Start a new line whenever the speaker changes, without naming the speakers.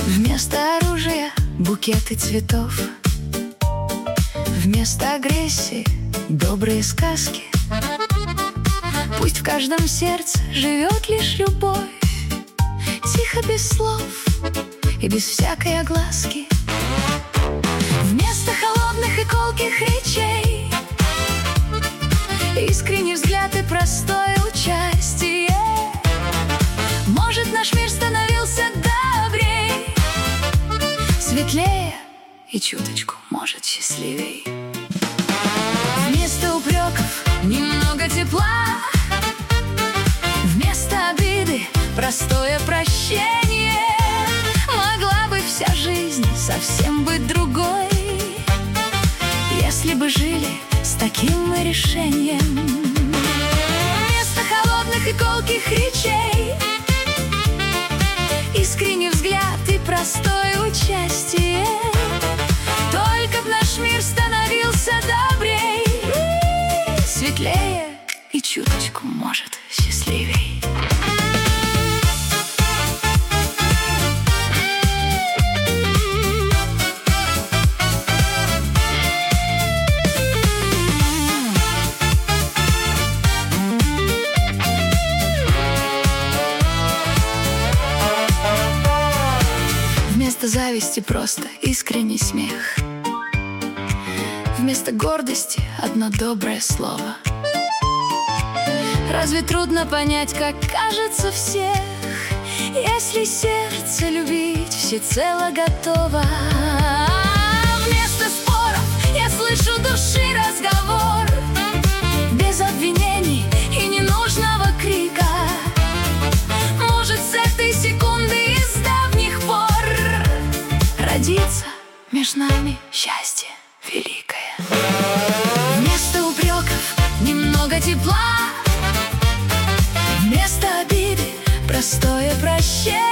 Вместо оружия букеты цветов, вместо агрессии добрые сказки. Пусть в каждом сердце живет лишь любовь, тихо, без слов и без всякой огласки. Вместо холодных и колких речей искренний взгляд и простое участие. Может, наш мир становился добрей, светлее и чуточку, может, счастливей. Вместо упреков немного тепла, вместо обиды простое прощение. Могла бы вся жизнь совсем быть другой, если бы жили с таким мы решением. Вместо холодных и колких речей искренний взгляд и простое участие. Только б наш мир становился добрей, светлее и чуточку, может, счастливей. Вместо зависти просто искренний смех, вместо гордости одно доброе слово. Разве трудно понять, как кажется всех, если сердце любить всецело готово? Вместо споров я слышу души разговор, без обвинений и ненужного крика. Может, с этой секунды из давних пор родится между нами счастье великое. Вместо упреков немного тепла, вместо обиды простое прощение.